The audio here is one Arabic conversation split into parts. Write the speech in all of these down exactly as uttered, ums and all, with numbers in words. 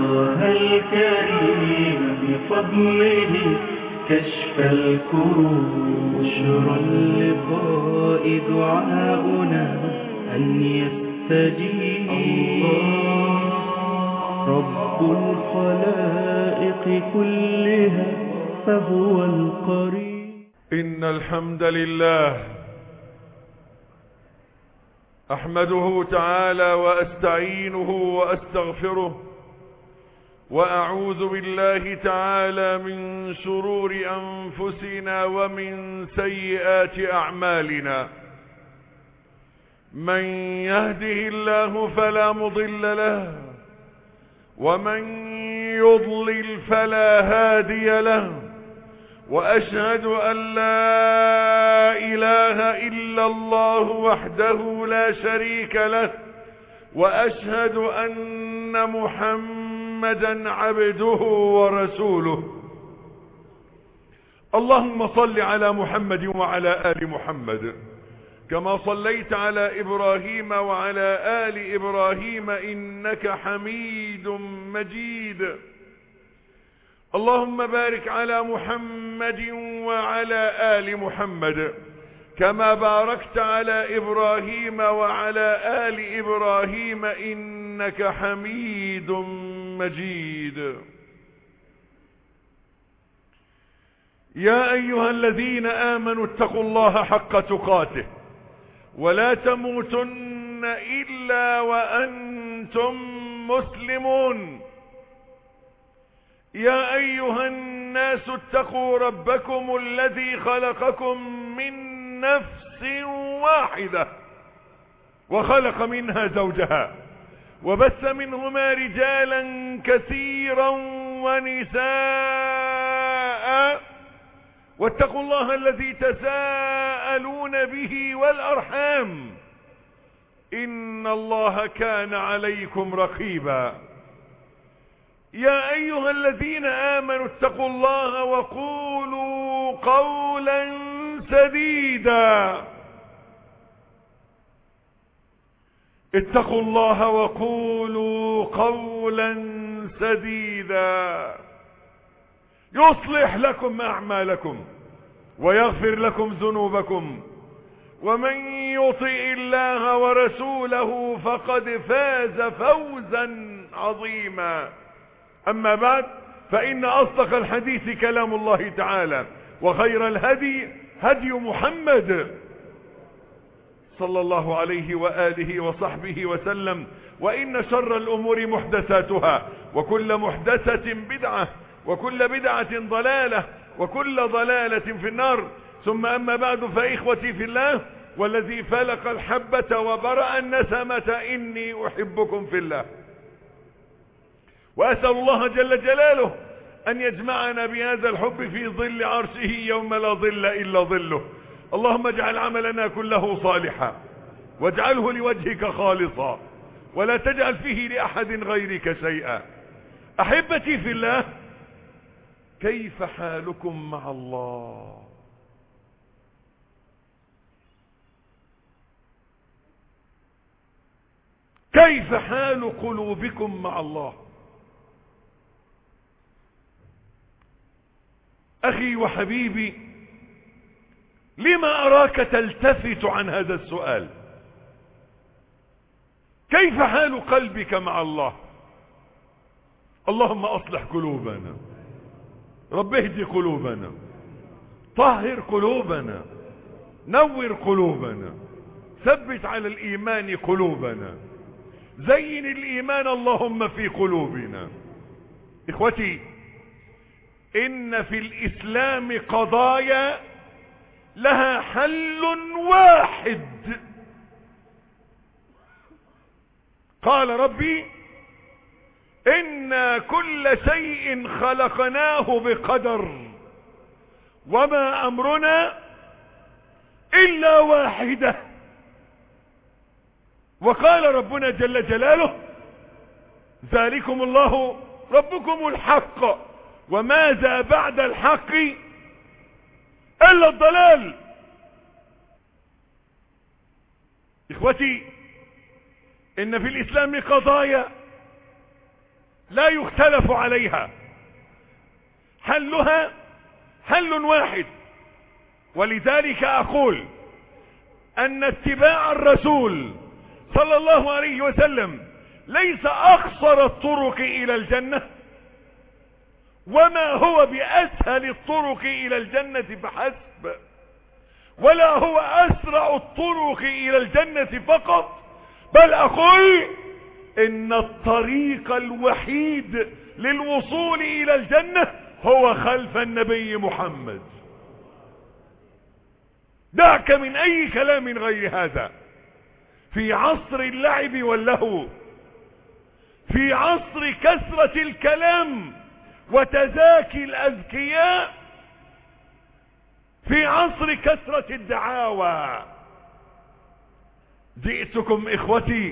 الله الكريم بفضله كشف الكروب. بشرى اللقاء دعاؤنا أن يستجيب الله رب الخلائق كلها فهو القريب. إن الحمد لله أحمده تعالى وأستعينه وأستغفره، وأعوذ بالله تعالى من شرور أنفسنا ومن سيئات أعمالنا. من يهده الله فلا مضل له، ومن يضلل فلا هادي له، وأشهد أن لا إله إلا الله وحده لا شريك له، وأشهد أن محمدا عبده ورسوله. اللهم صل على محمد وعلى آل محمد كما صليت على إبراهيم وعلى آل إبراهيم إنك حميد مجيد. اللهم بارك على محمد وعلى آل محمد كما باركت على إبراهيم وعلى آل إبراهيم إنك حميد مجيد. يا أيها الذين آمنوا اتقوا الله حق تقاته ولا تموتن إلا وأنتم مسلمون. يا أيها الناس اتقوا ربكم الذي خلقكم من نفس واحدة وخلق منها زوجها وبث منهما رجالا كثيرا ونساء، واتقوا الله الذي تساءلون به والأرحام إن الله كان عليكم رقيبا. يا أيها الذين آمنوا اتقوا الله وقولوا قولا سديدا. اتقوا الله وقولوا قولا سديدا يصلح لكم أعمالكم ويغفر لكم ذنوبكم، ومن يطع الله ورسوله فقد فاز فوزا عظيما. أما بعد، فإن أصدق الحديث كلام الله تعالى، وخير الهدي هدي محمد صلى الله عليه وآله وصحبه وسلم، وإن شر الأمور محدثاتها، وكل محدثة بدعة، وكل بدعة ضلالة، وكل ضلالة في النار. ثم أما بعد، فإخوتي في الله والذي فلق الحبة وبرأ النسمة إني أحبكم في الله، وأسأل الله جل جلاله أن يجمعنا بهذا الحب في ظل عرشه يوم لا ظل إلا ظله. اللهم اجعل عملنا كله صالحا، واجعله لوجهك خالصا، ولا تجعل فيه لأحد غيرك شيئا. أحبتي في الله، كيف حالكم مع الله؟ كيف حال قلوبكم مع الله؟ أخي وحبيبي، لما أراك تلتفت عن هذا السؤال؟ كيف حال قلبك مع الله؟ اللهم أصلح قلوبنا، رب اهدي قلوبنا، طهر قلوبنا، نور قلوبنا، ثبت على الإيمان قلوبنا، زين الإيمان اللهم في قلوبنا. إخوتي، إن في الإسلام قضايا لها حل واحد. قال ربي: إنا كل شيء خلقناه بقدر وما أمرنا إلا واحدة. وقال ربنا جل جلاله: ذلكم الله ربكم الحق وماذا بعد الحق إلا الضلال. إخوتي، إن في الإسلام قضايا لا يختلف عليها، حلها حل واحد. ولذلك أقول أن اتباع الرسول صلى الله عليه وسلم ليس أقصر الطرق إلى الجنة، وما هو بأسهل الطرق إلى الجنة فحسب، ولا هو أسرع الطرق إلى الجنة فقط، بل أقول إن الطريق الوحيد للوصول إلى الجنة هو خلف النبي محمد. دعك من أي كلام غير هذا. في عصر اللعب واللهو، في عصر كثرة الكلام وتزاكي الأذكياء، في عصر كثرة الدعاوى، جئتكم إخوتي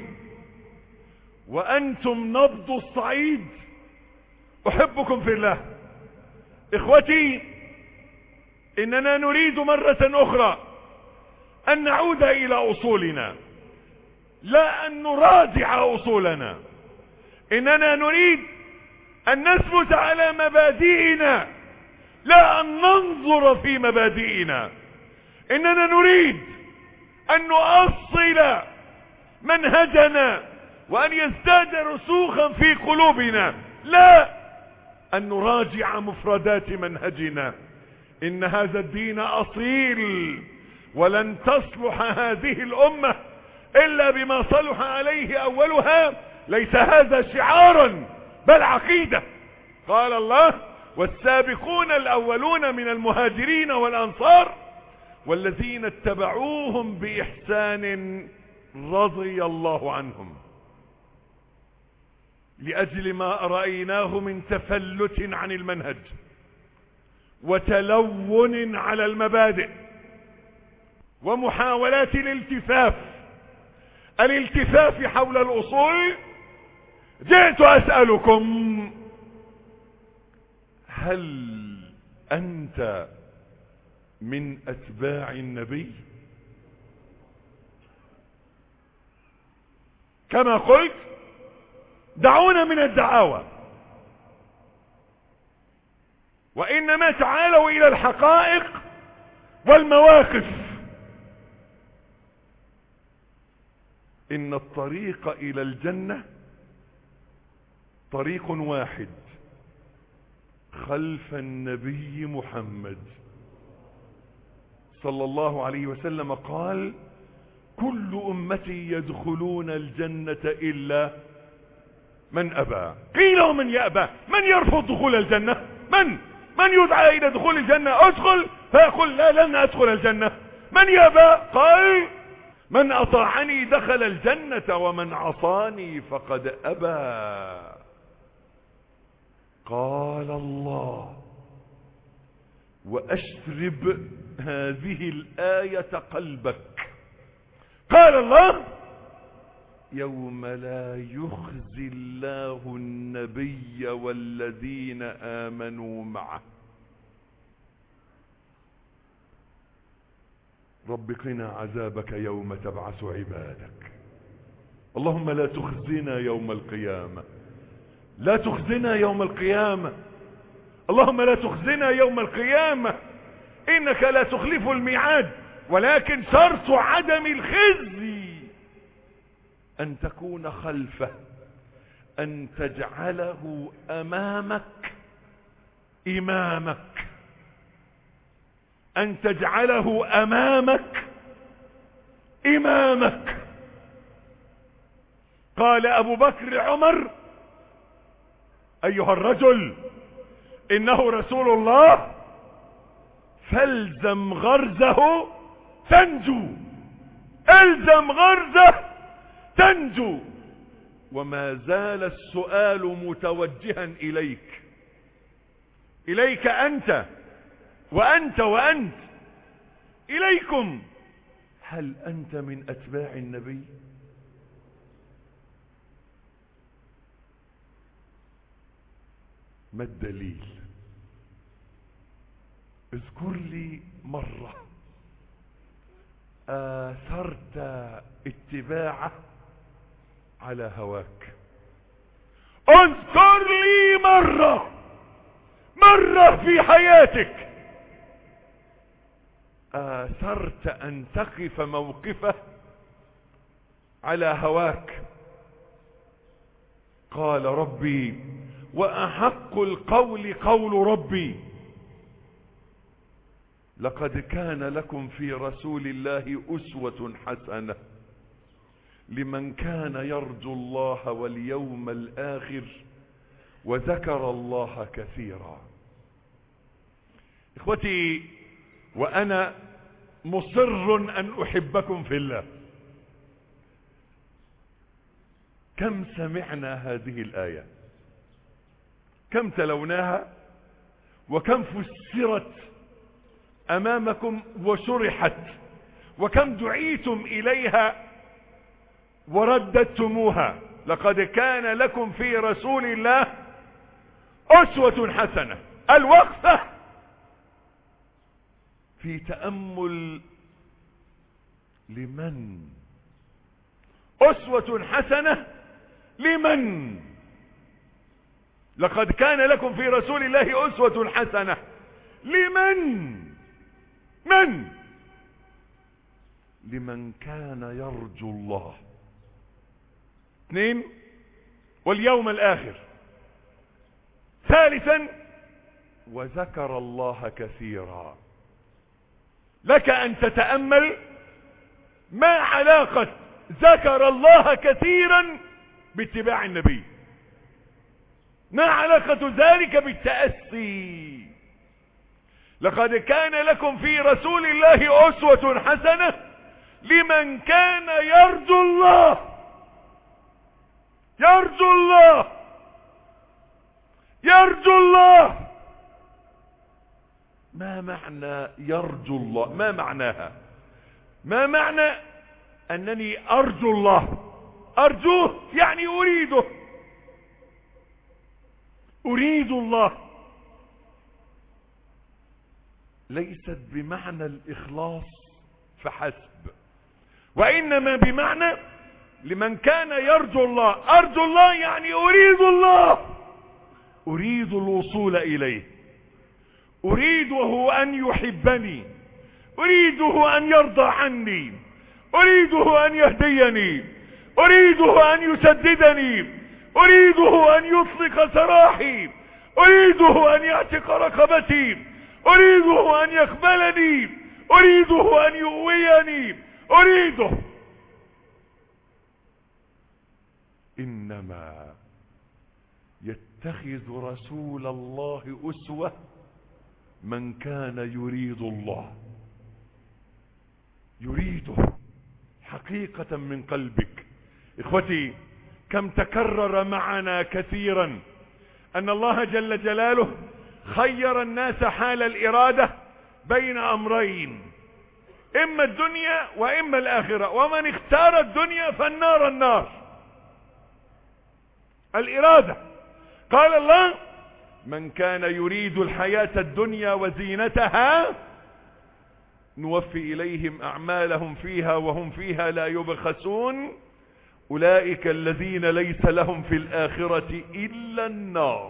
وأنتم نبض الصعيد، أحبكم في الله. إخوتي، إننا نريد مرة أخرى أن نعود إلى أصولنا، لا أن نراجع أصولنا. إننا نريد أن نثبت على مبادئنا، لا أن ننظر في مبادئنا. إننا نريد أن نؤصل منهجنا وأن يزداد رسوخا في قلوبنا، لا أن نراجع مفردات منهجنا. إن هذا الدين أصيل، ولن تصلح هذه الأمة إلا بما صلح عليه أولها. ليس هذا شعارا بل عقيدة. قال الله: والسابقون الأولون من المهاجرين والأنصار والذين اتبعوهم بإحسان رضي الله عنهم، لأجل ما رأيناه من تفلت عن المنهج وتلون على المبادئ ومحاولات الالتفاف الالتفاف حول الأصول. جئت أسألكم: هل أنت من أتباع النبي؟ كما قلت، دعونا من الدعاوى، وإنما تعالوا إلى الحقائق والمواقف. إن الطريق إلى الجنة طريق واحد، خلف النبي محمد صلى الله عليه وسلم. قال: كل أمتي يدخلون الجنة إلا من أبى. قيل: ومن يأبى؟ من يرفض دخول الجنة؟ من من يدعى إلى دخول الجنة؟ ادخل، فيقول: لا، لن أدخل الجنة. من يأبى؟ قال: من أطاعني دخل الجنة ومن عصاني فقد أبى. قال الله: وأشرب هذه الآية قلبك. قال الله: يوم لا يخزي الله النبي والذين آمنوا معه. رب قنا عذابك يوم تبعث عبادك. اللهم لا تخزنا يوم القيامة، لا تخزنا يوم القيامة، اللهم لا تخزنا يوم القيامة، إنك لا تخلف الميعاد. ولكن شرط عدم الخزي أن تكون خلفه، أن تجعله أمامك إمامك، أن تجعله أمامك إمامك. قال أبو بكر عمر: أيها الرجل، إنه رسول الله، فالزم غرزه تنجو، الزم غرزه تنجو. وما زال السؤال متوجها إليك، إليك أنت وأنت وأنت، إليكم: هل أنت من أتباع النبي؟ ما الدليل؟ اذكر لي مرة آثرت اتباعه على هواك، اذكر لي مرة مرة في حياتك آثرت أن تقف موقفه على هواك. قال ربي وأحق القول قول ربي لقد كان لكم في رسول الله أسوة حسنة لمن كان يرجو الله واليوم الآخر وذكر الله كثيرا. إخوتي، وأنا مصر أن أحبكم في الله، كم سمعنا هذه الآية، كم تلوناها، وكم فسرت أمامكم وشرحت، وكم دعيتم إليها ورددتموها. لقد كان لكم في رسول الله أسوة حسنة. الوقفة في تأمل لمن؟ أسوة حسنة لمن؟ لقد كان لكم في رسول الله أسوة حسنة لمن؟ من؟ لمن كان يرجو الله. اثنين، واليوم الآخر. ثالثا، وذكر الله كثيرا. لك أن تتأمل ما علاقة ذكر الله كثيرا باتباع النبي، ما علاقة ذلك بالتأسي. لقد كان لكم في رسول الله أسوة حسنة لمن كان يرجو الله. يرجو الله يرجو الله. ما معنى يرجو الله؟ ما معناها؟ ما معنى أنني أرجو الله؟ أرجوه يعني أريده، أريد الله. ليست بمعنى الإخلاص فحسب، وإنما بمعنى لمن كان يرجو الله. أرجو الله يعني أريد الله، أريد الوصول إليه، أريده أن يحبني، أريده أن يرضى عني، أريده أن يهديني، أريده أن يسددني، أريده أن يطلق سراحي، أريده أن يعتق رقبتي، أريده أن يقبلني، أريده أن يؤويني، أريده. إنما يتخذ رسول الله أسوة من كان يريد الله، يريده حقيقة من قلبك. إخوتي، كم تكرر معنا كثيرا أن الله جل جلاله خير الناس حال الإرادة بين أمرين، إما الدنيا وإما الآخرة، ومن اختار الدنيا فالنار النار. الإرادة، قال الله من كان يريد الحياة الدنيا وزينتها نوفي إليهم أعمالهم فيها وهم فيها لا يبخسون أولئك الذين ليس لهم في الآخرة إلا النار.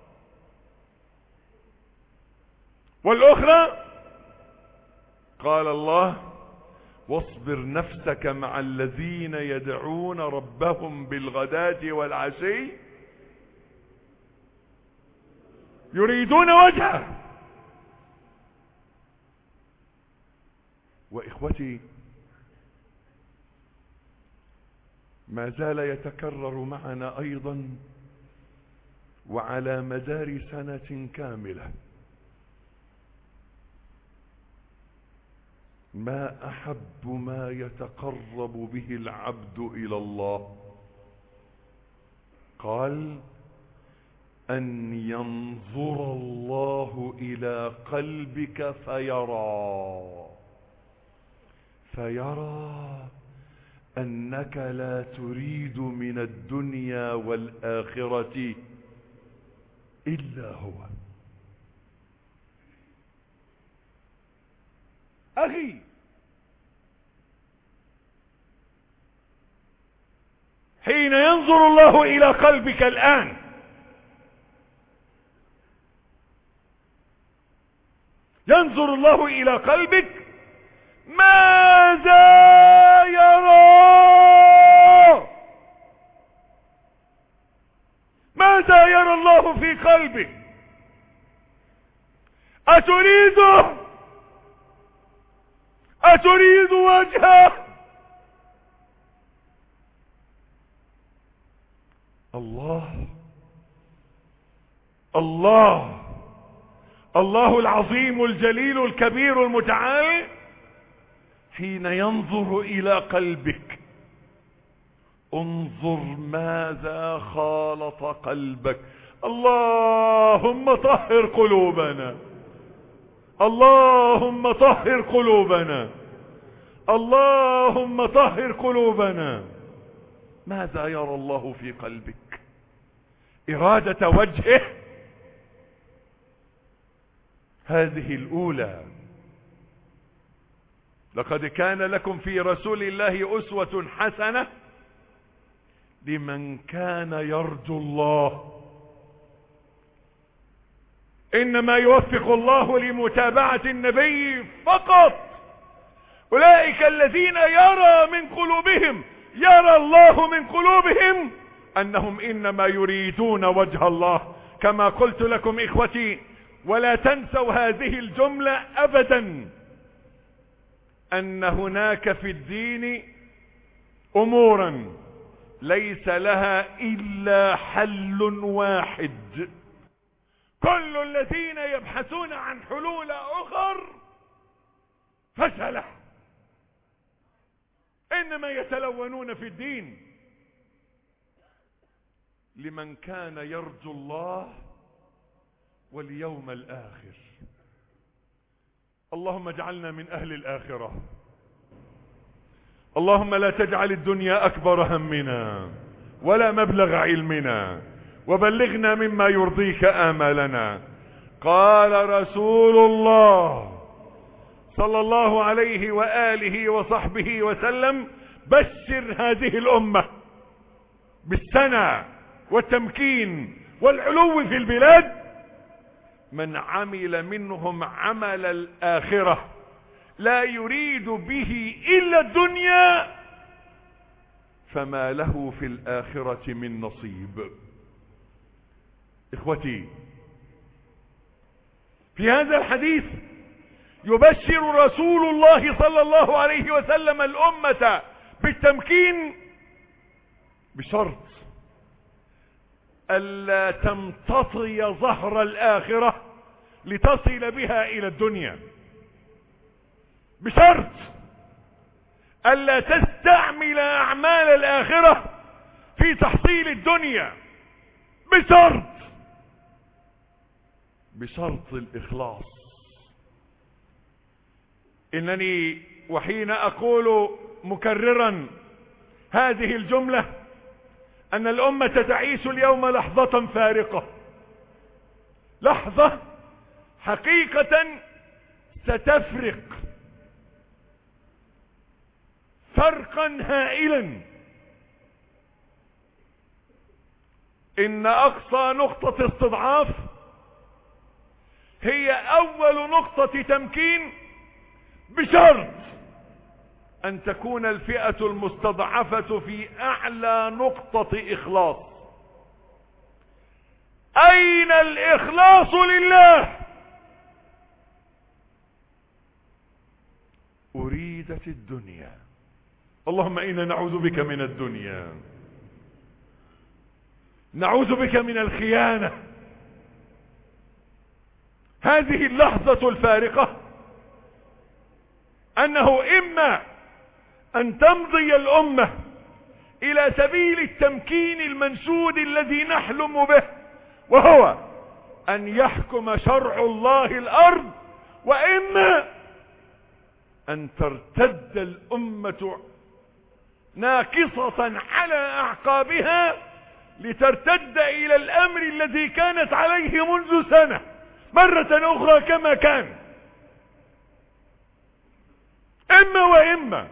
والأخرى قال الله واصبر نفسك مع الذين يدعون ربهم بالغداة والعشي يريدون وجهه. وإخوتي، ما زال يتكرر معنا أيضا وعلى مدار سنة كاملة ما أحب ما يتقرب به العبد إلى الله. قال أن ينظر الله إلى قلبك فيرى فيرى أنك لا تريد من الدنيا والآخرة إلا هو. أخي، حين ينظر الله إلى قلبك الآن ينظر الله إلى قلبك، ماذا يرى؟ ماذا يرى الله في قلبك؟ أتريده؟ أتريد وجهه؟ الله الله الله العظيم الجليل الكبير المتعال حين ينظر إلى قلبك انظر ماذا خالط قلبك. اللهم طهر قلوبنا، اللهم طهر قلوبنا، اللهم طهر قلوبنا. ماذا يرى الله في قلبك؟ إرادة وجهه هذه الأولى. لقد كان لكم في رسول الله أسوة حسنة لمن كان يرجو الله. إنما يوفق الله لمتابعة النبي فقط أولئك الذين يرى من قلوبهم، يرى الله من قلوبهم أنهم إنما يريدون وجه الله. كما قلت لكم إخوتي، ولا تنسوا هذه الجملة أبدا، أن هناك في الدين أمورا ليس لها إلا حل واحد. كل الذين يبحثون عن حلول أخر فشلة، إنما يتلونون في الدين. لمن كان يرجو الله واليوم الآخر. اللهم اجعلنا من أهل الآخرة. اللهم لا تجعل الدنيا أكبر همنا ولا مبلغ علمنا، وبلغنا مما يرضيك آمالنا. قال رسول الله صلى الله عليه وآله وصحبه وسلم: بشر هذه الأمة بالسنة والتمكين والعلو في البلاد من عمل منهم عمل الآخرة لا يريد به إلا الدنيا فما له في الآخرة من نصيب. إخوتي، في هذا الحديث يبشر رسول الله صلى الله عليه وسلم الأمة بالتمكين بشرط ألا تمتطي ظهر الآخرة لتصل بها إلى الدنيا، بشرط ألا تستعمل أعمال الآخرة في تحصيل الدنيا، بشرط بشرط الإخلاص. إنني وحين أقول مكررا هذه الجملة أن الأمة تعيش اليوم لحظة فارقة، لحظة حقيقة ستفرق فرقا هائلا. إن أقصى نقطة استضعاف هي أول نقطة تمكين، بشرط أن تكون الفئة المستضعفة في أعلى نقطة إخلاص. أين الإخلاص لله؟ أريدت الدنيا. اللهم إنا نعوذ بك من الدنيا، نعوذ بك من الخيانة. هذه اللحظة الفارقة أنه إما أن تمضي الأمة إلى سبيل التمكين المنشود الذي نحلم به، وهو أن يحكم شرع الله الأرض، وإما أن ترتد الأمة ناكصة على أعقابها لترتد إلى الأمر الذي كانت عليه منذ سنة مرة أخرى كما كان. إما وإما.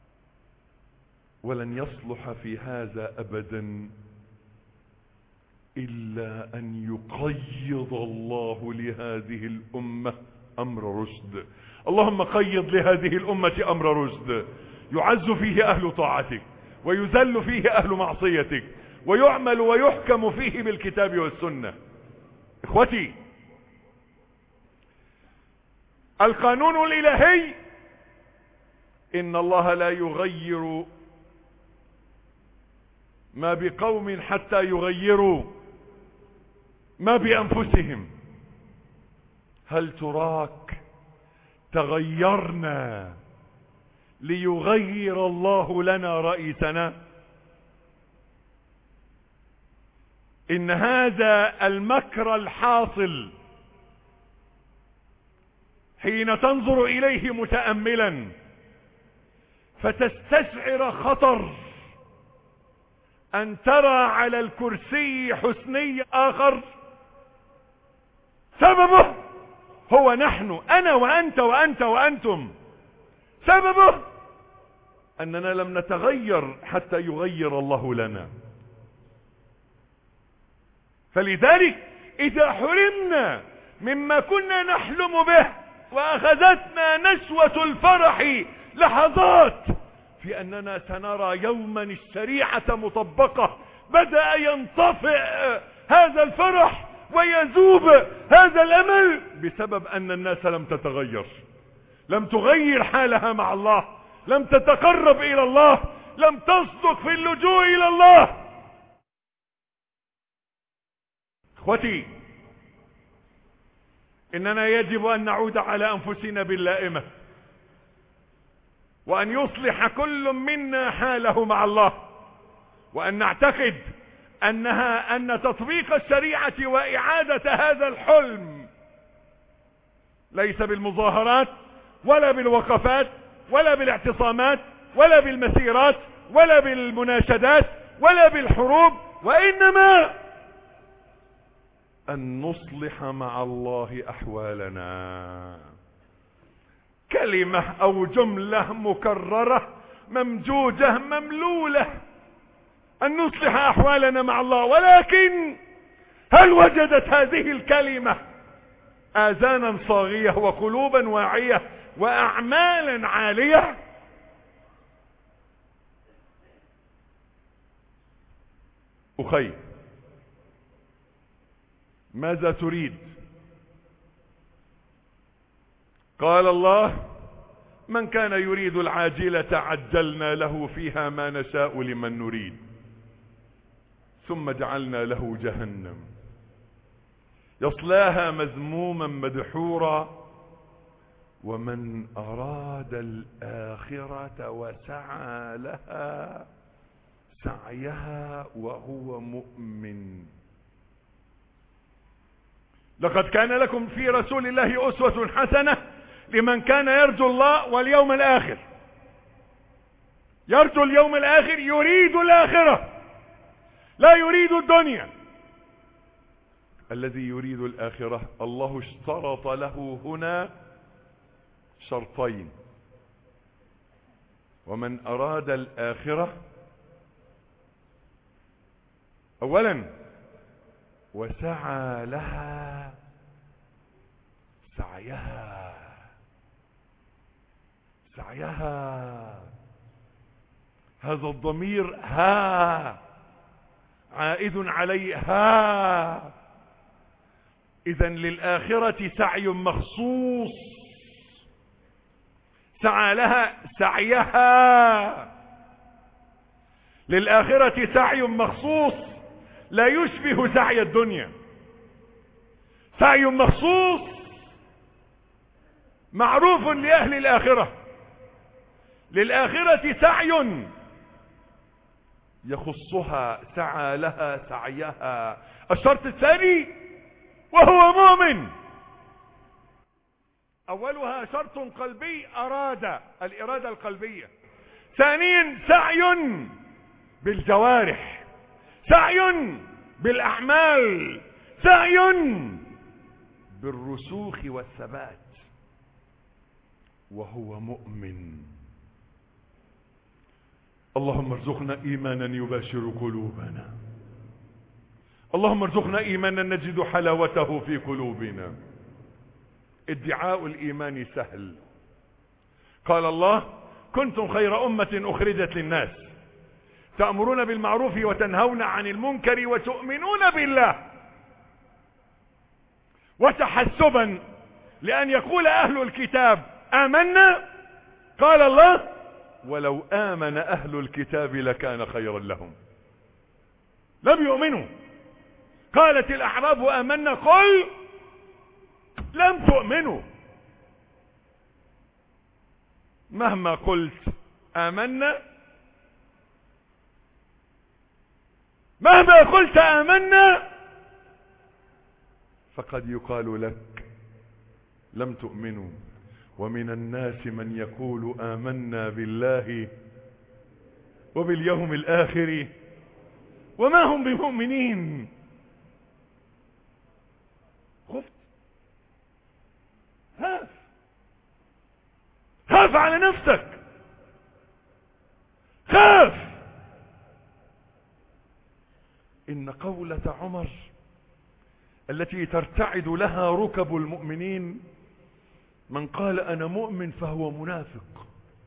ولن يصلح في هذا أبدا إلا أن يقيض الله لهذه الأمة أمر رشد. اللهم قيض لهذه الأمة أمر رشد، يعز فيه أهل طاعتك ويذل فيه أهل معصيتك ويعمل ويحكم فيه بالكتاب والسنة. إخوتي، القانون الإلهي إن الله لا يغير ما بقوم حتى يغيروا ما بأنفسهم. هل تراك تغيرنا ليغير الله لنا رئيسنا؟ إن هذا المكر الحاصل حين تنظر إليه متأملا فتستشعر خطر أن ترى على الكرسي حسني آخر سببه هو نحن، أنا وأنت وأنت وأنتم. سببه أننا لم نتغير حتى يغير الله لنا. فلذلك إذا حرمنا مما كنا نحلم به وأخذتنا نشوة الفرح لحظات في أننا سنرى يوما الشريعة مطبقة، بدأ ينطفئ هذا الفرح ويذوب هذا الأمل بسبب أن الناس لم تتغير، لم تغير حالها مع الله، لم تتقرب إلى الله، لم تصدق في اللجوء إلى الله. اخوتي، إننا يجب أن نعود على أنفسنا باللائمة، وأن يصلح كل منا حاله مع الله، وأن نعتقد أنها أن تطبيق الشريعة وإعادة هذا الحلم ليس بالمظاهرات ولا بالوقفات ولا بالاعتصامات ولا بالمسيرات ولا بالمناشدات ولا بالحروب، وإنما أن نصلح مع الله أحوالنا. كلمة أو جملة مكررة ممجوجة مملولة، أن نصلح أحوالنا مع الله. ولكن هل وجدت هذه الكلمة آذانا صاغية وقلوبا واعية وأعمالا عالية؟ أخي، ماذا تريد؟ قال الله: من كان يريد العاجلة عجلنا له فيها ما نشاء لمن نريد ثم جعلنا له جهنم يصلاها مذموما مدحورا ومن أراد الآخرة وسعى لها سعيها وهو مؤمن. لقد كان لكم في رسول الله أسوة حسنة لمن كان يرجو الله واليوم الآخر. يرجو اليوم الآخر، يريد الآخرة، لا يريد الدنيا. الذي يريد الآخرة الله اشترط له هنا شرطين: ومن أراد الآخرة أولا وسعى لها سعيها. سعيها هذا الضمير ها عائد عليها. إذن للآخرة سعي مخصوص، سعى لها سعيها. للآخرة سعي مخصوص لا يشبه سعي الدنيا، سعي مخصوص معروف لأهل الآخرة. للآخرة سعي يخصها، سعى لها سعيها. الشرط الثاني وهو مؤمن. أولها شرط قلبي، أراد، الإرادة القلبية. ثانيا سعي بالجوارح، سعي بالأعمال، سعي بالرسوخ والثبات، وهو مؤمن. اللهم ارزقنا إيمانا يباشر قلوبنا، اللهم ارزقنا ايمانا نجد حلاوته في قلوبنا. ادعاء الايمان سهل. قال الله: كنتم خير امة اخرجت للناس تأمرون بالمعروف وتنهون عن المنكر وتؤمنون بالله. وتحسبا لأن يقول أهل الكتاب آمنا، قال الله: ولو آمن أهل الكتاب لكان خيرا لهم. لم يؤمنوا. قالت الأعراب آمنا، قل لم تؤمنوا. مهما قلت آمنا، مهما قلت آمنا، فقد يقال لك لم تؤمنوا. ومن الناس من يقول آمنا بالله وباليوم الآخر وما هم بمؤمنين. خفت؟ خاف خاف على نفسك، خاف. إن قولة عمر التي ترتعد لها ركب المؤمنين: من قال أنا مؤمن فهو منافق.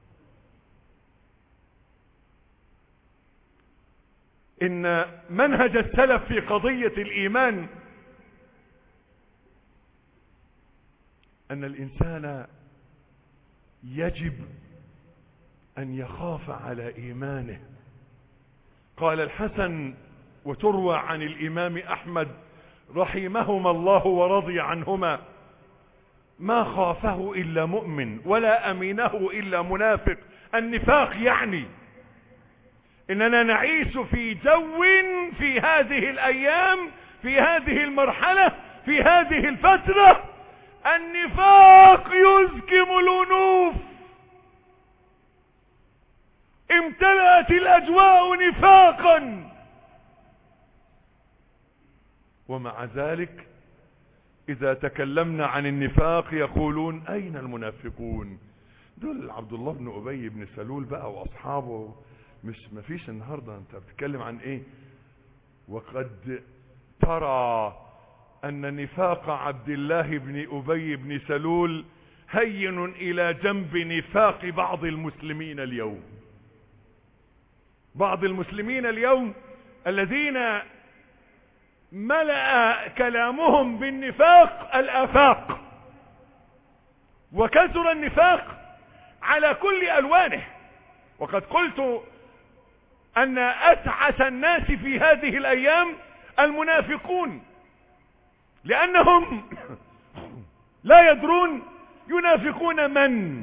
إن منهج السلف في قضية الإيمان أن الإنسان يجب أن يخاف على إيمانه. قال الحسن، وتروى عن الإمام أحمد رحمهما الله ورضي عنهما: ما خافه إلا مؤمن ولا أمينه إلا منافق. النفاق يعني إننا نعيش في جو في هذه الأيام، في هذه المرحلة، في هذه الفترة، النفاق يزكم الأنوف. امتلأت الأجواء نفاقا، ومع ذلك إذا تكلمنا عن النفاق يقولون: أين المنافقون؟ دول عبد الله بن أبي بن سلول بقى وأصحابه. مش مفيش النهاردة. أنت بتتكلم عن إيه؟ وقد ترى أن نفاق عبد الله بن أبي بن سلول هين إلى جنب نفاق بعض المسلمين اليوم. بعض المسلمين اليوم الذين ملأ كلامهم بالنفاق الآفاق، وكثر النفاق على كل ألوانه. وقد قلت أن أتعس الناس في هذه الأيام المنافقون، لأنهم لا يدرون ينافقون من،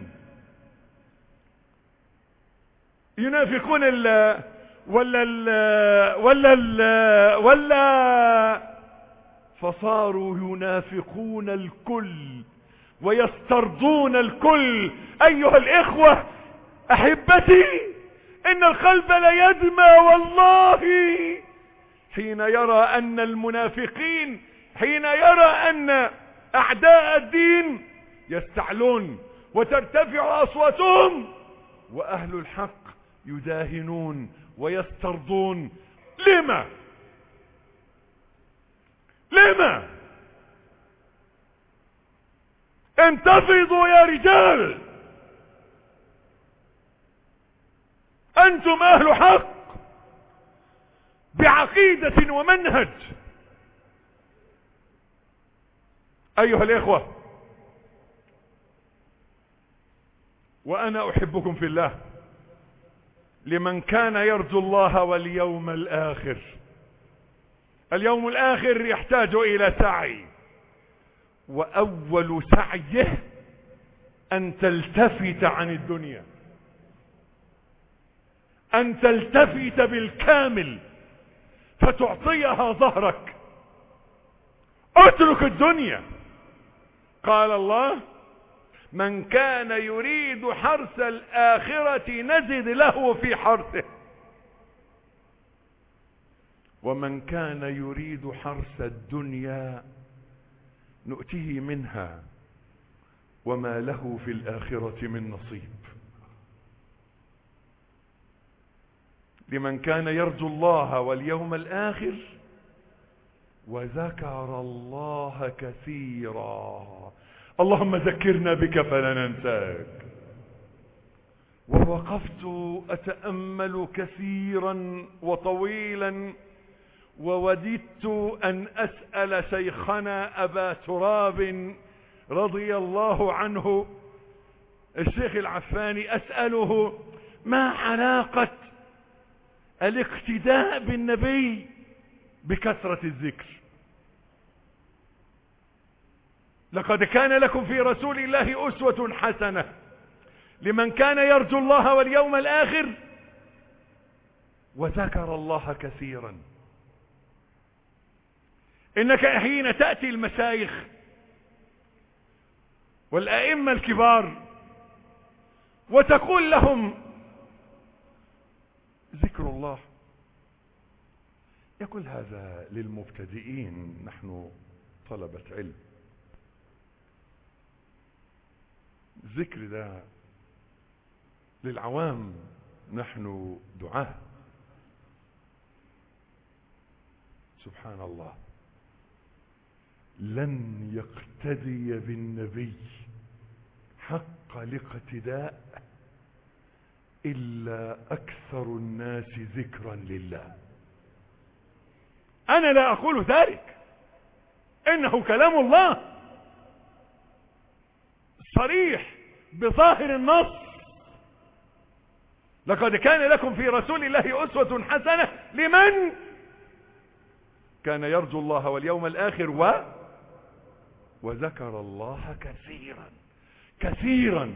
ينافقون ال ولا ال ولا ال ولا فصاروا ينافقون الكل ويسترضون الكل. أيها الإخوة أحبتي، إن القلب ليدمى والله حين يرى أن المنافقين، حين يرى أن أعداء الدين يستعلون وترتفع أصواتهم، وأهل الحق يداهنون ويسترضون. لما لما انتفضوا يا رجال، أنتم أهل حق بعقيدة ومنهج. أيها الإخوة، وأنا أحبكم في الله، لمن كان يرجو الله واليوم الآخر. اليوم الآخر يحتاج إلى سعي، وأول سعيه أن تلتفت عن الدنيا، أن تلتفت بالكامل فتعطيها ظهرك. اترك الدنيا. قال الله: من كان يريد حرث الآخرة نزد له في حرثه، ومن كان يريد حرث الدنيا نؤتيه منها وما له في الآخرة من نصيب. لمن كان يرجو الله واليوم الآخر وذكر الله كثيرا. اللهم ذكرنا بك فلا ننساك. ووقفت أتأمل كثيرا وطويلا، ووددت أن أسأل شيخنا أبا تراب رضي الله عنه الشيخ العفاني، أسأله ما علاقة الاقتداء بالنبي بكثرة الذكر؟ لقد كان لكم في رسول الله أسوة حسنة لمن كان يرجو الله واليوم الآخر وذكر الله كثيرا. إنك حين تأتي المشايخ والأئمة الكبار وتقول لهم ذكر الله، يقول هذا للمبتدئين، نحن طلبة علم. الذكر ده للعوام، نحن دعاة. سبحان الله، لن يقتدي بالنبي حق الاقتداء إلا أكثر الناس ذكرا لله. أنا لا أقول ذلك، إنه كلام الله صريح بظاهر النص. لقد كان لكم في رسول الله أسوة حسنة لمن كان يرجو الله واليوم الآخر و وذكر الله كثيرا كثيرا.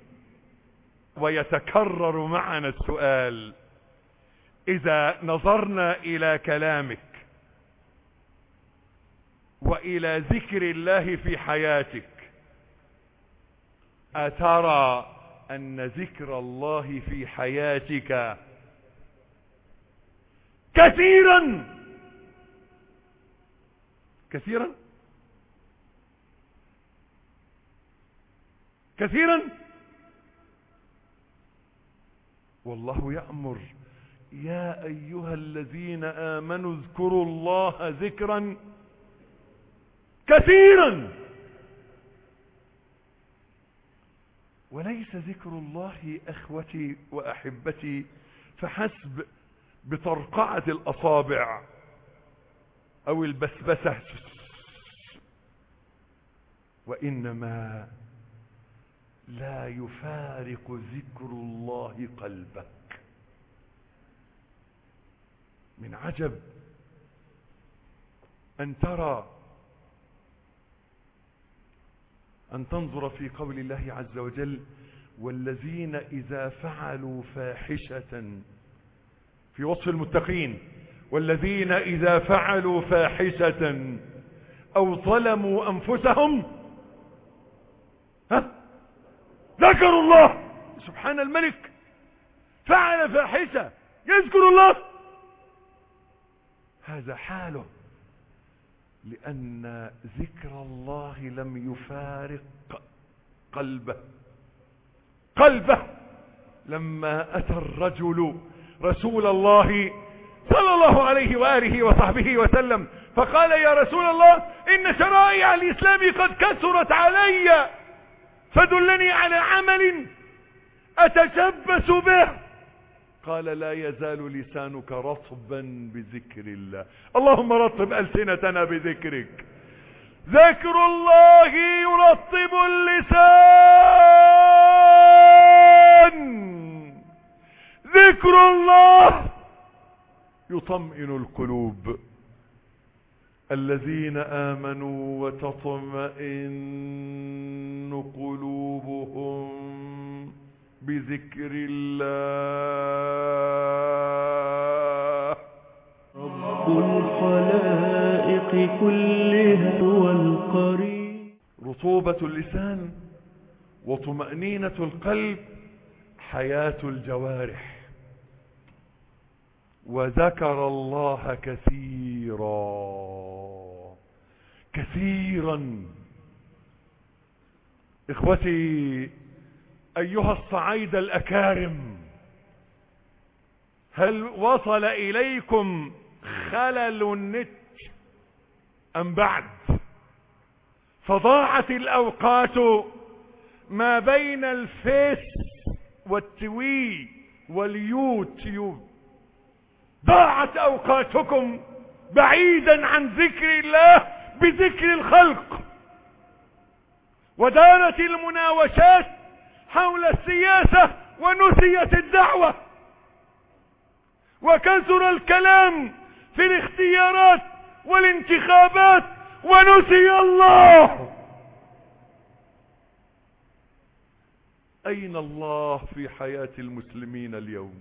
ويتكرر معنا السؤال: إذا نظرنا إلى كلامك وإلى ذكر الله في حياتك، أترى أن ذكر الله في حياتك كثيرا كثيرا كثيرا؟ والله يأمر: يا أيها الذين آمنوا اذكروا الله ذكرا كثيرا. وليس ذكر الله أخوتي وأحبتي فحسب بطرقعة الأصابع أو البسبسة، وإنما لا يفارق ذكر الله قلبك. من عجب أن ترى أن تنظر في قول الله عز وجل: والذين إذا فعلوا فاحشة، في وصف المتقين: والذين إذا فعلوا فاحشة أو ظلموا أنفسهم ها ذكروا الله. سبحان الملك، فعل فاحشة يذكر الله، هذا حاله، لأن ذكر الله لم يفارق قلبه قلبه لما أتى الرجل رسول الله صلى الله عليه وآله وصحبه وسلم فقال: يا رسول الله، إن شرائع الإسلام قد كثرت علي، فدلني على عمل أتشبث به. قال: لا يزال لسانك رطبا بذكر الله. اللهم رطب ألسنتنا بذكرك. ذكر الله يرطب اللسان، ذكر الله يطمئن القلوب. الذين آمنوا وتطمئن قلوبهم بذكر الله. رب الخلائق كلها هو القريب. رطوبة اللسان وطمأنينة القلب حياة الجوارح. وذكر الله كثيرا كثيرا. إخوتي أيها الصعايدة الأكارم، هل وصل إليكم خلل النت أم بعد، فضاعت الأوقات ما بين الفيس والتوي واليوتيوب. ضاعت أوقاتكم بعيدا عن ذكر الله بذكر الخلق، ودارت المناوشات حول السياسة ونسيت الدعوة، وكثر الكلام في الاختيارات والانتخابات ونسي الله. أين الله في حياة المسلمين اليوم؟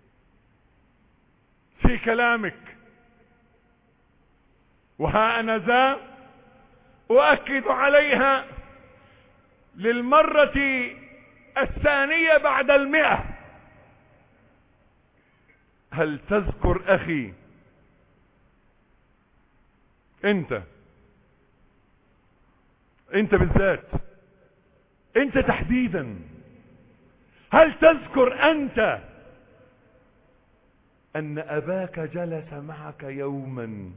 في كلامك. وها أنا ذا أؤكد عليها للمرة الثانية بعد المئة. هل تذكر أخي انت انت بالذات، انت تحديدا، هل تذكر انت ان اباك جلس معك يوما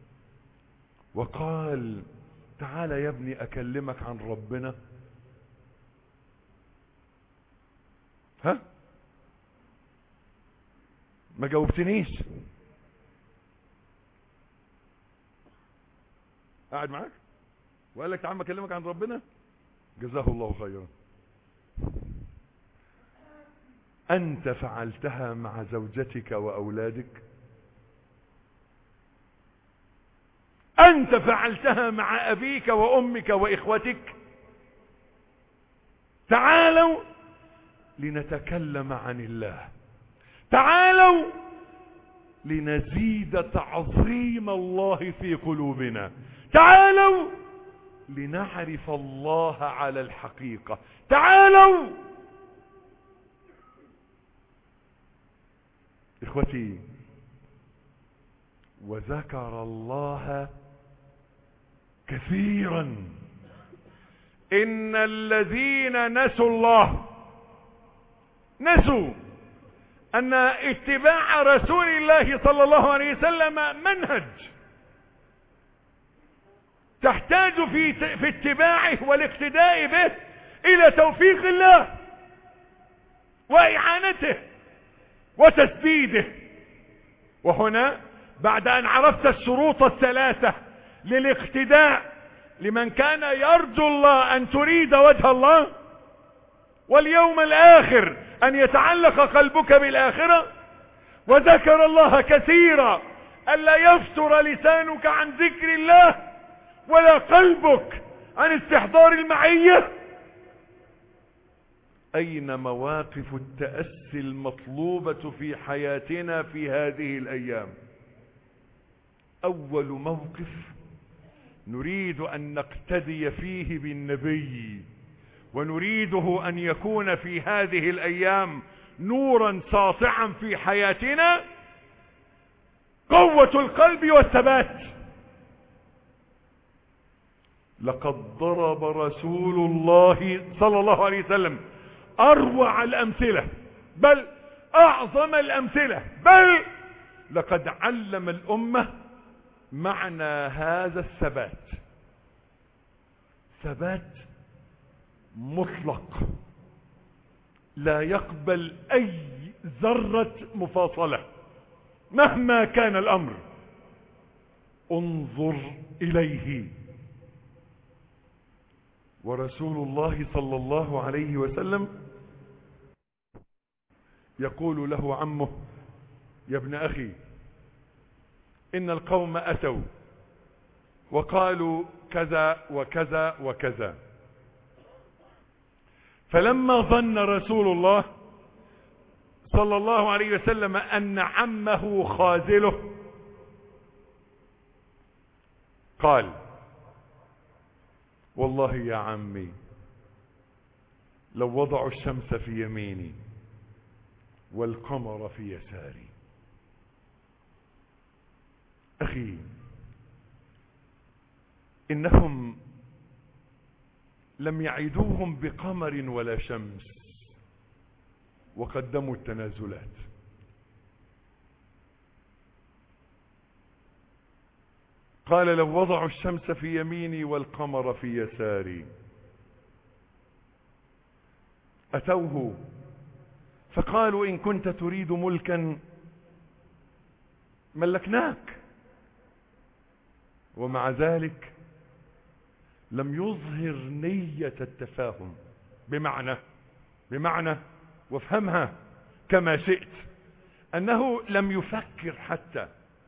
وقال تعال يا ابني اكلمك عن ربنا؟ ها؟ ما جاوبتنيش. قاعد معاك وقال لك تعال ما اكلمك عن ربنا؟ جزاه الله خيرا. انت فعلتها مع زوجتك واولادك؟ انت فعلتها مع ابيك وامك واخوتك؟ تعالوا لنتكلم عن الله، تعالوا لنزيد تعظيم الله في قلوبنا، تعالوا لنعرف الله على الحقيقة، تعالوا. اخوتي، وذكر الله كثيرا. ان الذين نسوا الله نسوا ان اتباع رسول الله صلى الله عليه وسلم منهج تحتاج في في اتباعه والاقتداء به الى توفيق الله واعانته وتسديده. وهنا بعد ان عرفت الشروط الثلاثة للاقتداء لمن كان يرجو الله، ان تريد وجه الله واليوم الاخر، ان يتعلق قلبك بالاخرة، وذكر الله كثيرا الا يفتر لسانك عن ذكر الله ولا قلبك عن استحضار المعية. اين مواقف التأسي المطلوبة في حياتنا في هذه الايام؟ اول موقف نريد ان نقتدي فيه بالنبي، ونريده ان يكون في هذه الايام نورا ساطعا في حياتنا، قوة القلب والثبات. لقد ضرب رسول الله صلى الله عليه وسلم اروع الامثلة، بل اعظم الامثلة، بل لقد علم الامة معنى هذا الثبات، ثبات مطلق لا يقبل اي ذرة مفاصلة مهما كان الامر. انظر اليه. ورسول الله صلى الله عليه وسلم يقول له عمه يا ابن اخي ان القوم اتوا وقالوا كذا وكذا وكذا، فلما ظن رسول الله صلى الله عليه وسلم ان عمه خاذله قال والله يا عمي لو وضعوا الشمس في يميني والقمر في يساري. اخي، انهم لم يعيدوهم بقمر ولا شمس وقدموا التنازلات. قال لو وضعوا الشمس في يميني والقمر في يساري أتوه فقالوا إن كنت تريد ملكا ملكناك، ومع ذلك لم يظهر نية التفاهم. بمعنى بمعنى وافهمها كما شئت، أنه لم يفكر حتى،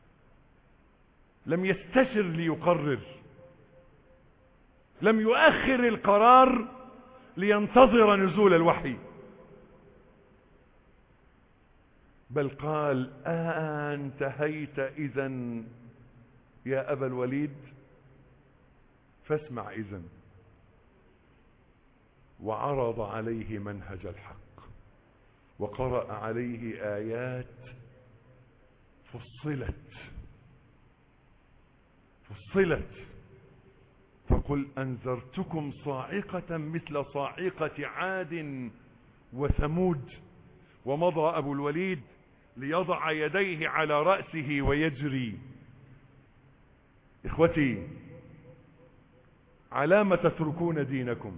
لم يستشر ليقرر، لم يؤخر القرار لينتظر نزول الوحي، بل قال أنتهيت إذن يا أبا الوليد فاسمع إذن، وعرض عليه منهج الحق وقرأ عليه آيات فصلت فصلت فقل أنذرتكم صاعقة مثل صاعقة عاد وثمود. ومضى أبو الوليد ليضع يديه على رأسه ويجري. إخوتي، على ما تتركون دينكم؟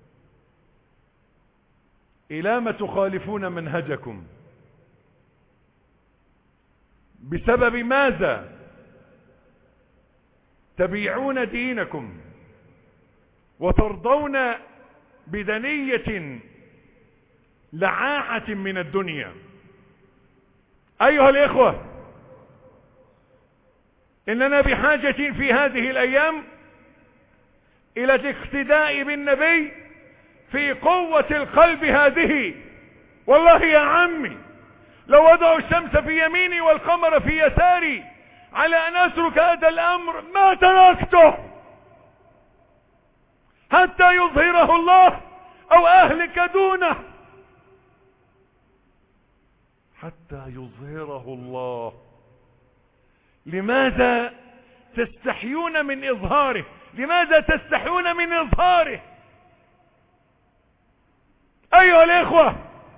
إلى ما تخالفون منهجكم؟ بسبب ماذا تبيعون دينكم وترضون بدنية لعاعة من الدنيا؟ أيها الإخوة، إننا بحاجة في هذه الأيام إلى الاقتداء بالنبي في قوة القلب هذه. والله يا عمي لو وضعوا الشمس في يميني والقمر في يساري على أن أترك هذا الأمر ما تركته حتى يظهره الله أو أهلك دونه، حتى يظهره الله. لماذا تستحيون من إظهاره؟ لماذا تستحيون من إظهاره؟ أيها الإخوة،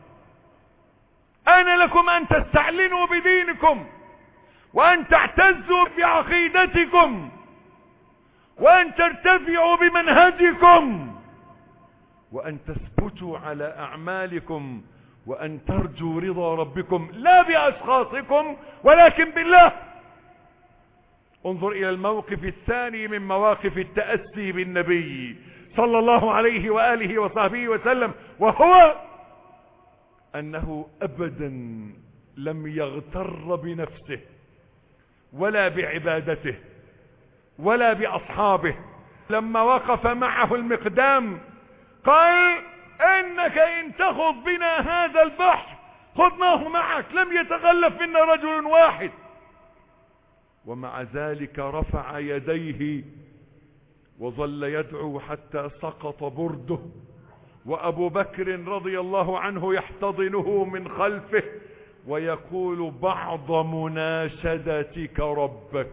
آن لكم أن تستعلنوا بدينكم، وأن تعتزوا بعقيدتكم، وأن ترتفعوا بمنهجكم، وأن تثبتوا على أعمالكم، وأن ترجوا رضا ربكم لا بأشخاصكم ولكن بالله. انظر إلى الموقف الثاني من مواقف التأسي بالنبي صلى الله عليه وآله وصحبه وسلم، وهو أنه أبدا لم يغتر بنفسه ولا بعبادته ولا بأصحابه. لما وقف معه المقدام قال إنك إن تخض بنا هذا البحر خضناه معك، لم يتغلف منا رجل واحد. ومع ذلك رفع يديه وظل يدعو حتى سقط برده، وأبو بكر رضي الله عنه يحتضنه من خلفه ويقول بعض مناشدتك ربك.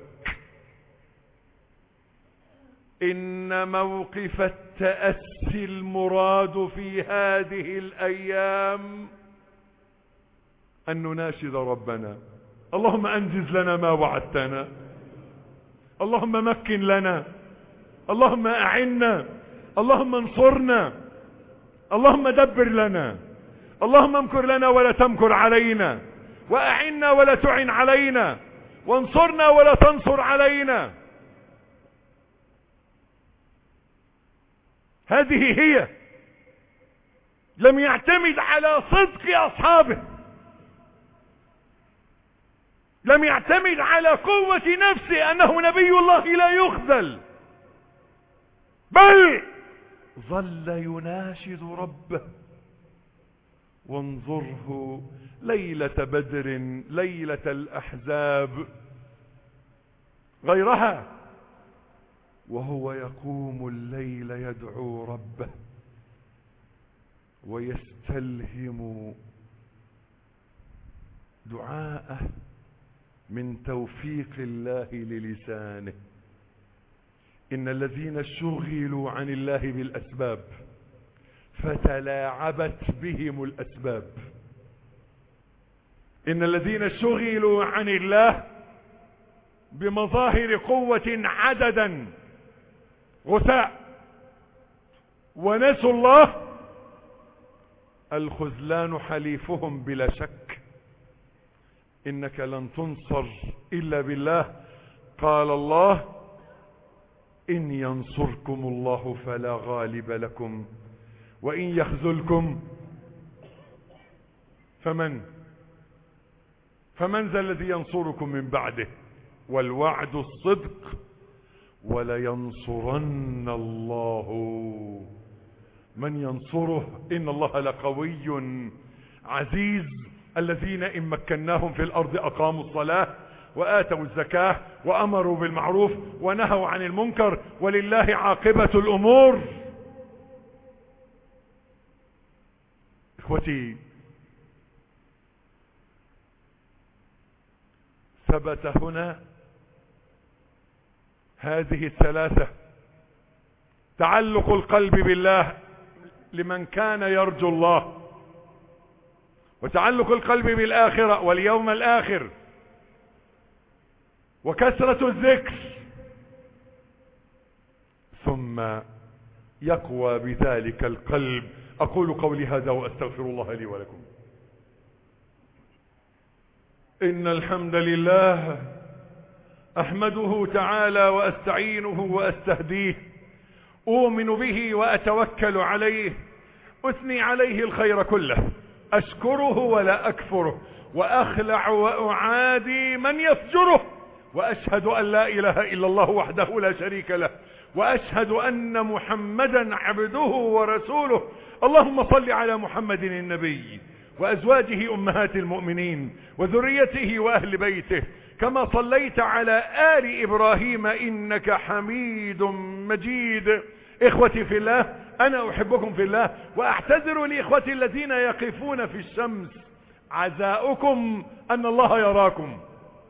إن موقف التأسي المراد في هذه الأيام أن نناشد ربنا. اللهم أنجز لنا ما وعدتنا، اللهم مكن لنا، اللهم أعنا، اللهم انصرنا، اللهم دبر لنا، اللهم امكر لنا ولا تمكر علينا، وأعنا ولا تعن علينا، وانصرنا ولا تنصر علينا. هذه هي. لم يعتمد على صدق أصحابه، لم يعتمد على قوة نفسه أنه نبي الله لا يخذل، بل ظل يناشد ربه. وانظره ليلة بدر، ليلة الأحزاب، غيرها، وهو يقوم الليل يدعو ربه ويستلهم دعاءه من توفيق الله للسانه. إن الذين شغلوا عن الله بالأسباب فتلاعبت بهم الأسباب. إن الذين شغلوا عن الله بمظاهر قوة عددا غثاء ونسوا الله، الخذلان حليفهم بلا شك. إنك لن تنصر إلا بالله. قال الله: إن ينصركم الله فلا غالب لكم وإن يخذلكم فمن فمن ذا الذي ينصركم من بعده والوعد الصدق ولينصرن الله من ينصره إن الله لقوي عزيز. الذين إن مكناهم في الأرض أقاموا الصلاة وآتوا الزكاة وأمروا بالمعروف ونهوا عن المنكر ولله عاقبة الأمور. إخوتي، ثبت هنا هذه الثلاثة: تعلق القلب بالله لمن كان يرجو الله، وتعلق القلب بالآخرة واليوم الآخر، وكثرة الذكر، ثم يقوى بذلك القلب. أقول قولي هذا وأستغفر الله لي ولكم. إن الحمد لله أحمده تعالى وأستعينه وأستهديه، أؤمن به وأتوكل عليه، أثني عليه الخير كله، أشكره ولا أكفره، وأخلع وأعادي من يفجره، وأشهد أن لا إله إلا الله وحده لا شريك له، وأشهد أن محمدا عبده ورسوله. اللهم صل على محمد النبي وأزواجه أمهات المؤمنين وذريته وأهل بيته كما صليت على آل إبراهيم إنك حميد مجيد. إخوتي في الله، أنا أحبكم في الله، وأعتذر لإخوتي الذين يقفون في الشمس. عزاؤكم أن الله يراكم،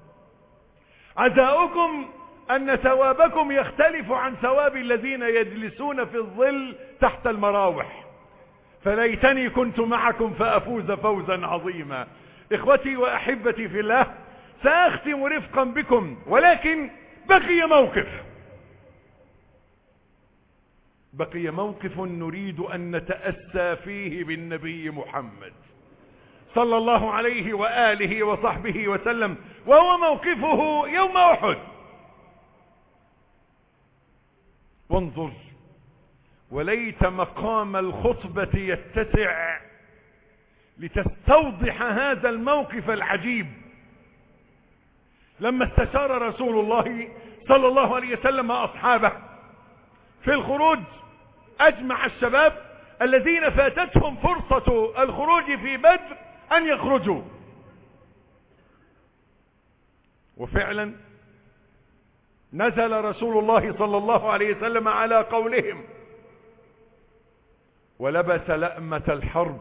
عزاؤكم أن ثوابكم يختلف عن ثواب الذين يجلسون في الظل تحت المراوح. فليتني كنت معكم فأفوز فوزا عظيما. إخوتي وأحبتي في الله، سأختم رفقا بكم، ولكن بقي موقف بقي موقف نريد أن نتأسى فيه بالنبي محمد صلى الله عليه وآله وصحبه وسلم، وهو موقفه يوم أحد. وانظر، وليت مقام الخطبة يتسع لتستوضح هذا الموقف العجيب. لما استشار رسول الله صلى الله عليه وسلم أصحابه في الخروج، أجمع الشباب الذين فاتتهم فرصة الخروج في بدر أن يخرجوا، وفعلا نزل رسول الله صلى الله عليه وسلم على قولهم ولبس لأمة الحرب.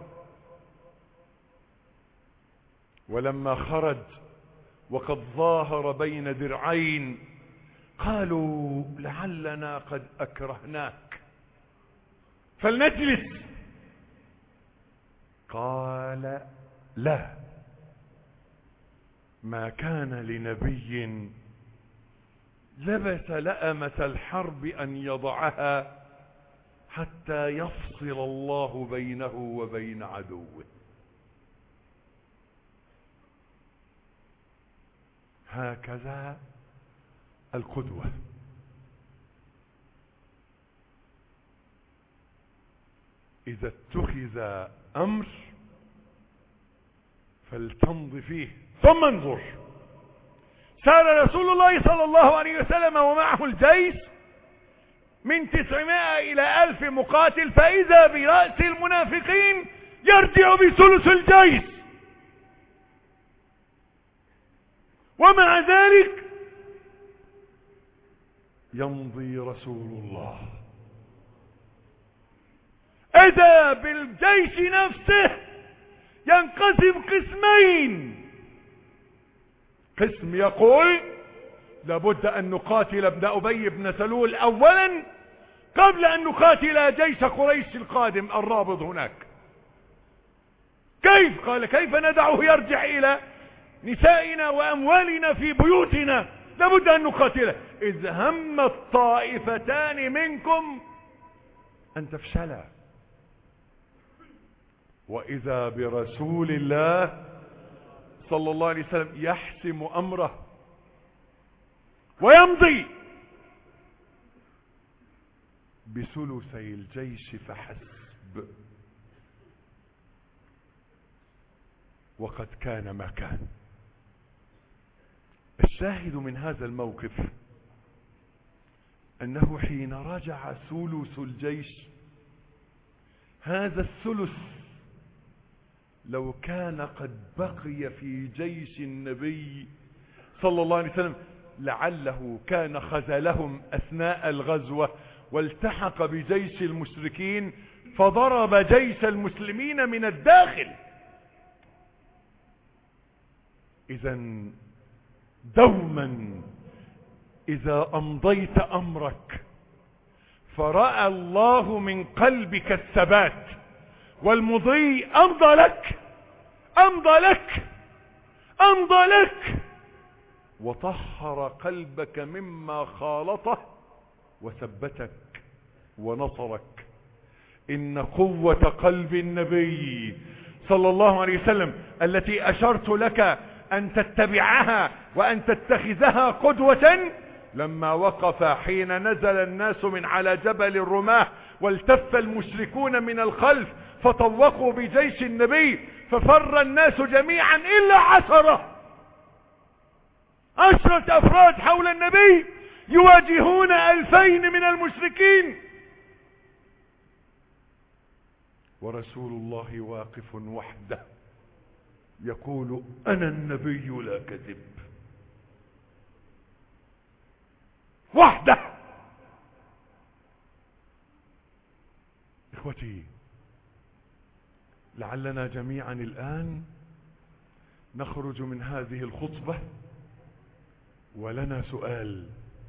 ولما خرج وقد ظاهر بين درعين قالوا لعلنا قد أكرهناك فلنجلس. قال لا، ما كان لنبي لبس لأمة الحرب أن يضعها حتى يفصل الله بينه وبين عدوه. هكذا القدوة. إذا اتخذ أمر فلتمض فيه ثم انظر. سار رسول الله صلى الله عليه وسلم ومعه الجيش من تسعمائة إلى ألف مقاتل، فإذا برأس المنافقين يرجع بثلث الجيش، ومع ذلك يمضي رسول الله. إذا بالجيش نفسه ينقسم قسمين: قسم يقول لابد أن نقاتل ابن أبي بن سلول أولا قبل أن نقاتل جيش قريش القادم الرابض هناك. كيف؟ قال كيف ندعه يرجع إلى نسائنا وأموالنا في بيوتنا لابد ان نقاتله. اذ هم الطائفتان منكم ان تفشلا واذا برسول الله صلى الله عليه وسلم يحسم امره ويمضي بثلثي الجيش فحسب، وقد كان ما كان. الشاهد من هذا الموقف انه حين رجع ثلث الجيش، هذا الثلث لو كان قد بقي في جيش النبي صلى الله عليه وسلم لعله كان خذلهم اثناء الغزوة والتحق بجيش المشركين فضرب جيش المسلمين من الداخل. اذن دوما اذا امضيت امرك فرأى الله من قلبك الثبات والمضي امضى لك امضى لك امضى لك وطهر قلبك مما خالطه وثبتك ونصرك. ان قوة قلب النبي صلى الله عليه وسلم التي اشرت لك ان تتبعها وان تتخذها قدوة لما وقف حين نزل الناس من على جبل الرماه والتف المشركون من الخلف فطوقوا بجيش النبي ففر الناس جميعا الا عشرة عشرة افراد حول النبي يواجهون الفين من المشركين ورسول الله واقف وحده يقول انا النبي لا كذب. وحده. اخوتي لعلنا جميعا الان نخرج من هذه الخطبة ولنا سؤال: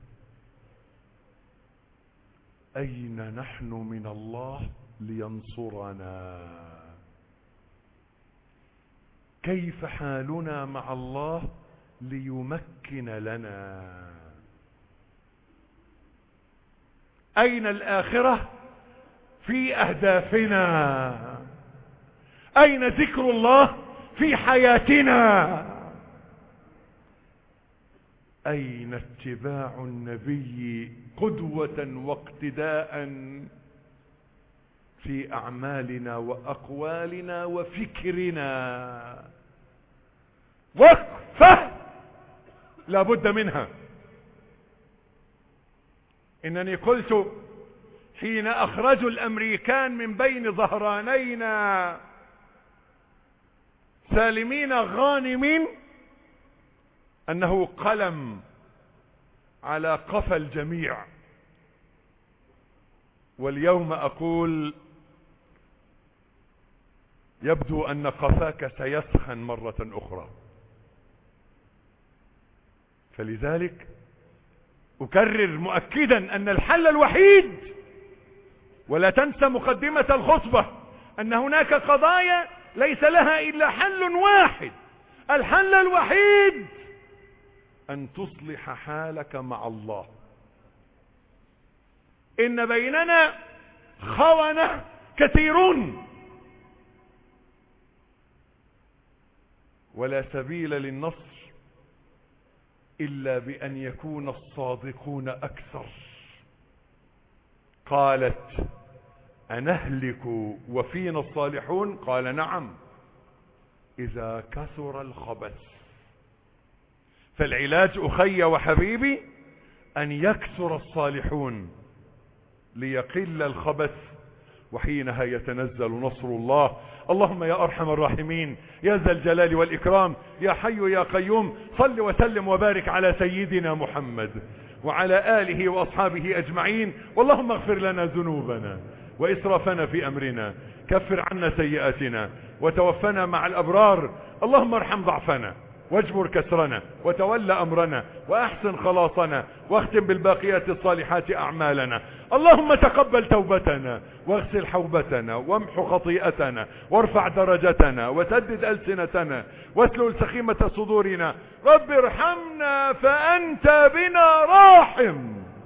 اين نحن من الله لينصرنا؟ كيف حالنا مع الله ليمكن لنا؟ اين الاخرة في اهدافنا؟ اين ذكر الله في حياتنا؟ اين اتباع النبي قدوة واقتداء في اعمالنا واقوالنا وفكرنا؟ وقفة لا بد منها. انني قلت حين اخرجوا الامريكان من بين ظهرانينا سالمين غانمين انه قلم على قفا الجميع، واليوم اقول يبدو ان قفاك سيسخن مرة اخرى. فلذلك اكرر مؤكدا ان الحل الوحيد، ولا تنسى مقدمة الخطبة، ان هناك قضايا ليس لها الا حل واحد. الحل الوحيد ان تصلح حالك مع الله. ان بيننا خونة كثيرون، ولا سبيل للنصر الا بان يكون الصادقون اكثر. قالت أنهلك وفينا الصالحون؟ قال نعم إذا كثر الخبث. فالعلاج أخي وحبيبي أن يكثر الصالحون ليقل الخبث، وحينها يتنزل نصر الله. اللهم يا أرحم الراحمين يا ذا الجلال والإكرام يا حي يا قيوم، صل وسلم وبارك على سيدنا محمد وعلى آله وأصحابه أجمعين. واللهم اغفر لنا ذنوبنا وإسرافنا في أمرنا، كفر عنا سيئاتنا وتوفنا مع الأبرار. اللهم ارحم ضعفنا واجبر كسرنا وتولى أمرنا وأحسن خلاصنا واختم بالباقيات الصالحات أعمالنا. اللهم تقبل توبتنا واغسل حوبتنا وامح خطيئتنا وارفع درجتنا وسدد ألسنتنا واسلل سخيمة صدورنا. رب ارحمنا فأنت بنا راحم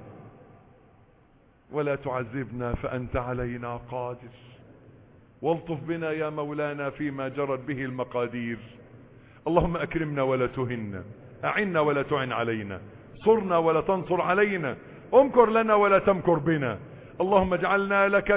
ولا تعذبنا فأنت علينا قادر. والطف بنا يا مولانا فيما جرت به المقادير. اللهم أكرمنا ولا تهنا، أعنا ولا تعن علينا، صرنا ولا تنصر علينا، امكر لنا ولا تمكر بنا. اللهم اجعلنا لك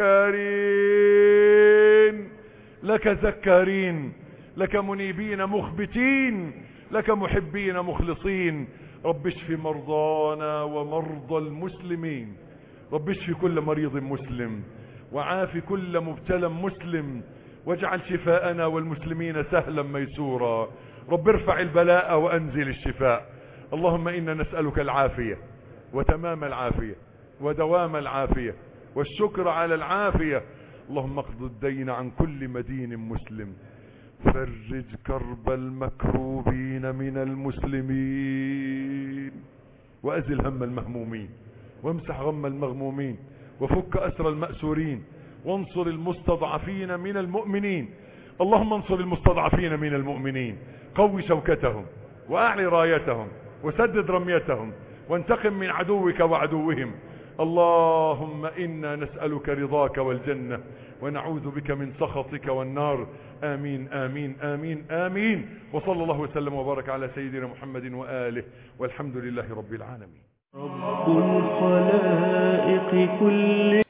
شكارين، لك ذكارين، لك منيبين مخبتين، لك محبين مخلصين. رب اشف مرضانا ومرضى المسلمين، رب اشف كل مريض مسلم وعاف كل مبتلى مسلم، واجعل شفاءنا والمسلمين سهلا ميسورا. رب ارفع البلاء وأنزل الشفاء. اللهم إنا نسألك العافية وتمام العافية ودوام العافية والشكر على العافية. اللهم اقض الدين عن كل مدين مسلم، فرج كرب المكروبين من المسلمين، وأزل هم المهمومين، وامسح غم المغمومين، وفك أسر المأسورين، وانصر المستضعفين من المؤمنين. اللهم انصر المستضعفين من المؤمنين، قوي شوكتهم وأعلي رايتهم وسدد رميتهم، وانتقم من عدوك وعدوهم. اللهم إنا نسألك رضاك والجنة ونعوذ بك من سخطك والنار. آمين آمين آمين آمين. وصلى الله وسلم وبارك على سيدنا محمد وآله، والحمد لله رب العالمين. رب الخلائق كل